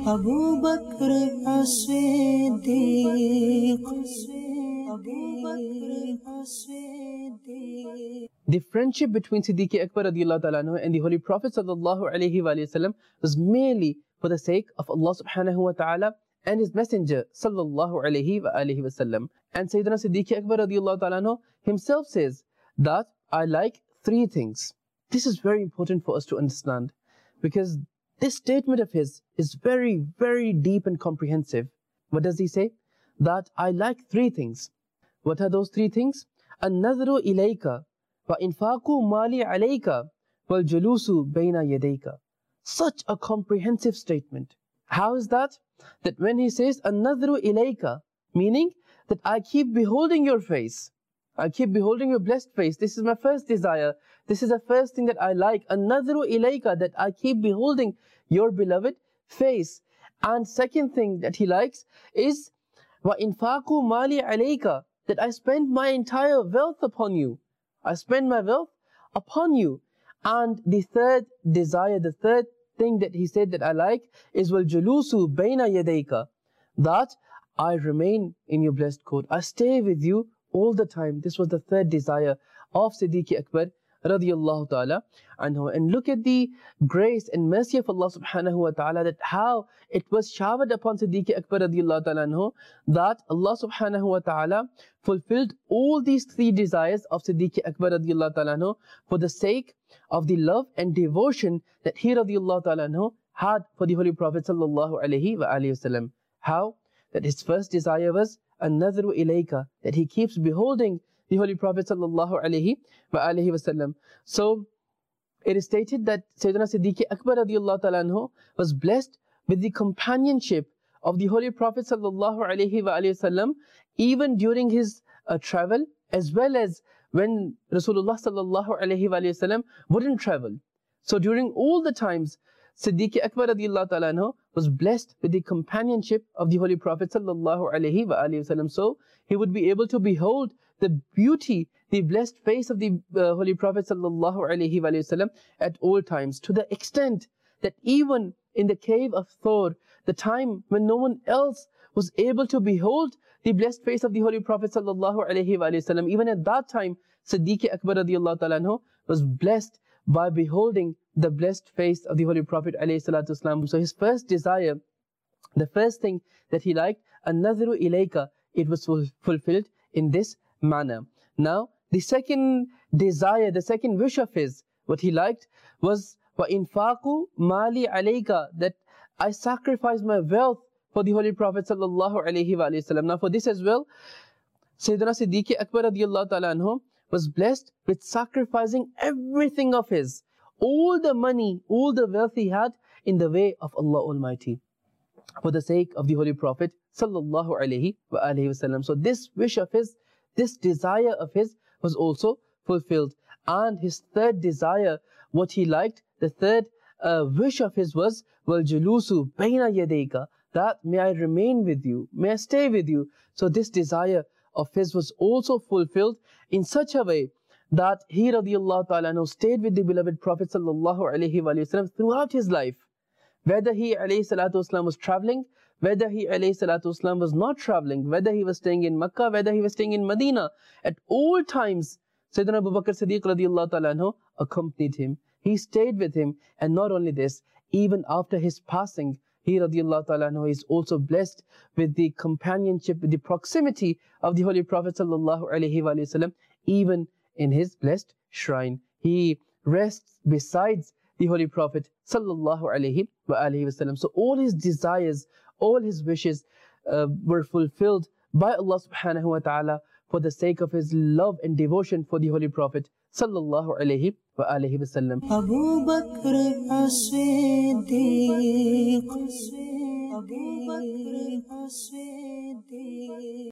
Abu Bakr as-Siddiq. The friendship between Siddiq Akbar radiallahu ta'ala anhu and the Holy Prophet sallallahu alayhi wa sallam was merely for the sake of Allah subhanahu wa ta'ala and His Messenger sallallahu alayhi wa sallam. And Sayyidina Siddiq Akbar radiallahu ta'ala anhu himself says that I like three things. This is very important for us to understand, because this statement of his is very, very deep and comprehensive. What does he say? That I like three things. What are those three things? An-nadhru ilayka wa infaqu mali alayka wal julusu bayna yadayka. Such a comprehensive statement. How is that? That when he says An-nadhru ilayka, meaning that I keep beholding your face, I keep beholding your blessed face. This is my first desire. This is the first thing that I like. An-nadhru ilayka, that I keep beholding your beloved face. And second thing that he likes is wa infaqu mali alayka, that I spend my entire wealth upon you. I spend my wealth upon you. And the third desire, the third thing that he said that I like is wal julusu bayna yadayka, that I remain in your blessed court. I stay with you all the time. This was the third desire of Siddiq Akbar radiyallahu ta'ala anhu. And look at the grace and mercy of Allah subhanahu wa ta'ala, that how it was showered upon Siddiq Akbar radiyallahu ta'ala anhu, that Allah subhanahu wa ta'ala fulfilled all these three desires of Siddiq Akbar radiyallahu ta'ala anhu for the sake of the love and devotion that he radiyallahu ta'ala anhu had for the Holy Prophet sallallahu alayhi wa sallam. How? That his first desire was An-nadhru ilayka, that he keeps beholding the Holy Prophet sallallahu alayhi wa sallam. So it is stated that Sayyidina Siddiq Akbar radiallahu ta'ala anhu was blessed with the companionship of the Holy Prophet sallallahu alayhi wa sallam, even during his travel, as well as when Rasulullah sallallahu alayhi wa sallam wouldn't travel. So during all the times, Siddiq Akbar radiallahu ta'ala anhu was blessed with the companionship of the Holy Prophet sallallahu alayhi wa sallam. So he would be able to behold the beauty, the blessed face of the Holy Prophet sallallahu alayhi wa sallam at all times, to the extent that even in the cave of Thor, the time when no one else was able to behold the blessed face of the Holy Prophet sallallahu alayhi wa sallam, even at that time, Siddiq Akbar radiallahu ta'ala anhu was blessed by beholding the blessed face of the Holy Prophet alayhi salatu wasalam. So his first desire, the first thing that he liked, An-nadhru ilayka, it was fulfilled in this manner. Now, the second desire, the second wish of his, what he liked was wa infaqu mali alayka, that I sacrifice my wealth for the Holy Prophet sallallahu alayhi wa sallam. Now, for this as well, Sayyidina Siddiq Akbar radiallahu ta'ala anhu was blessed with sacrificing everything of his, all the money, all the wealth he had, in the way of Allah Almighty, for the sake of the Holy Prophet sallallahu alayhi wa sallam. So this wish of his, this desire of his was also fulfilled. And his third desire, what he liked, the third wish of his was wal julusu bayna yadayka, that may I remain with you, may I stay with you. So this desire of his was also fulfilled in such a way that he radiyallahu ta'ala anhu stayed with the beloved Prophet sallallahu alayhi wa sallam throughout his life. Whether he alayhi salatu wasalam was traveling, whether he alayhi salatu wasalam was not traveling, whether he was staying in Makkah, whether he was staying in Medina, at all times Sayyidina Abu Bakr Siddiq radiyallahu ta'ala anhu accompanied him. He stayed with him, and not only this, even after his passing, he radiyallahu ta'ala anhu is also blessed with the companionship, with the proximity of the Holy Prophet sallallahu alayhi wa sallam, even in his blessed shrine. He rests besides the Holy Prophet sallallahu alayhi wa sallam. So all his desires, all his wishes were fulfilled by Allah subhanahu wa ta'ala for the sake of his love and devotion for the Holy Prophet sallallahu alayhi wa sallam. Abu Bakr as-Siddiq.